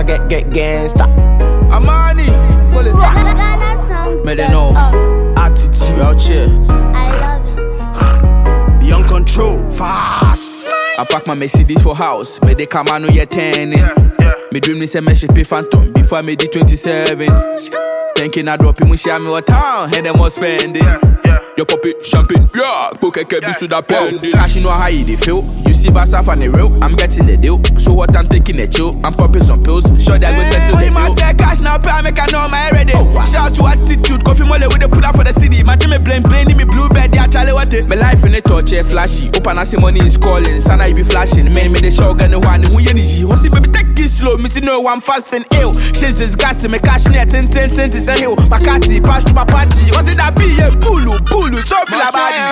I get gangsta. Amani, May they know. Attitude out here. I love it. Beyond control, fast. I pack my Mercedes for house. May they come on your 10. Me dream is a mesh pay phantom before I made it 27. Thinking I drop him, we share me what town, and them more spending. Your puppy champagne, yeah, poke a cab to that pen. Cash know how they feel. You see Basaf and the real, I'm getting the deal. So what I'm taking a chill, I'm popping some pills. Sure that I go settle the bill. Say cash now, pay I make I know my ready. Shout out to attitude, coffee mole with the pull up for the city. My team me blame, me blue bed, yeah, Charlie what it. My life in a torch, flashy. Open I see money is calling, Sana you be flashing. Man, me the show gun the one who you need. What's it, baby, take it slow. Me see no one fast and ill. She's disgusting, me cash near 10 is a hill. My catty pass to my party. What's it that be? Bulu. So feel about it.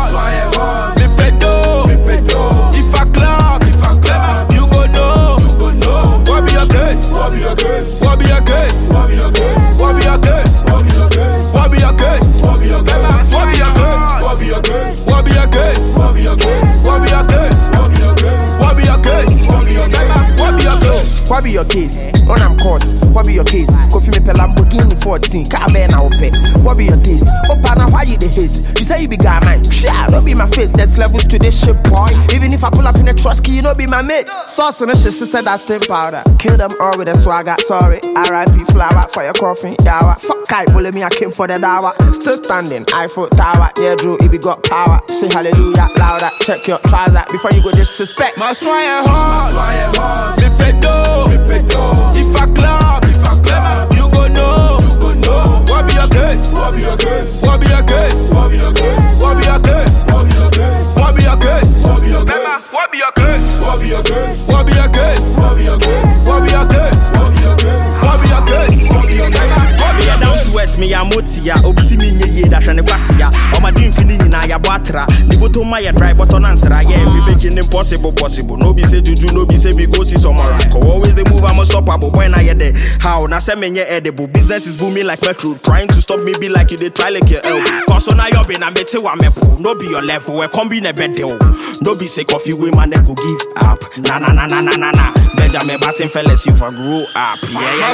Me pedo. If I club, you go know. What be your case? What be your case? What be your case? What be your case? What be your case? What be your case? What be your case? What be your case? What be your case? What be your case? What be your case? What be your case? What be your case? What be your case? What be your case? What be your case? What be your case? What be your case? On I'm caught. What be your case? Coffee me pe Lamborghini 14. Car ben I open. What be your taste? Opana, why you the hate? You say you be guy man. Yeah, don't be my face. There's levels to this shit, boy. Even if I pull up in a trust key, you know be my mate. Sauce and a shit, she said that's tin powder. Kill them all with a swagger. Sorry, R.I.P. flower for your coffee. Yawa. Fuck kite, bully me, I came for the dawa. Still standing, Eiffel Tower. Yeah, Drew, it be got power. Say hallelujah, louder. Check your trouser before you go disrespect. My swine horse. Me pedo. If I club, you go know. What be your case? What be your case? What be your case? What be your case? What be your case? What be your case? What be your case? What be your case? What be your case? What be your case? What be your case? What be your case? What be your case? What be your case? What be your case? What be your case? What be your down to earth me ya motia. Obisi me nye da hwe ne kwasia. O ma dream fini nyina ya boatra. Ni boto ma ya dry button answer. Yeah, we making impossible possible. No be say juju, no be say because it's somewhere. Always they move, I'm unstoppable. When I get there, how? Now say me edible. Business is booming like metro. Trying to stop me be like you, they try like your elbow. Cause on I up in a mete wa mepo. No be your level, we combine a bed deal. No be say coffee we man go give up. Na. Benjamin Batten fellas, you for grow up. Yeah.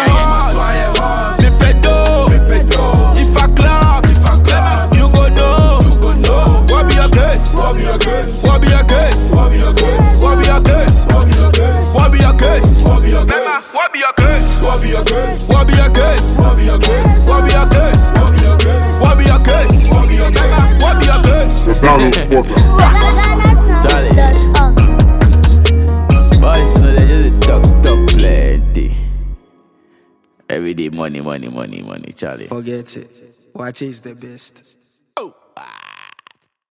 Me pedo. If I club, you go know. What be your case? What be your case? What be your case? What be your case? What be your case? What be your case? What be your case? What be your case? What be your case? What be your case? What be your case? What be your case? What be your case? What be your case? What be your case? What be your case? What be your case? Charlie. Boys, no, they just talk plenty. Every day, money, Charlie. Forget it. Watch is the best.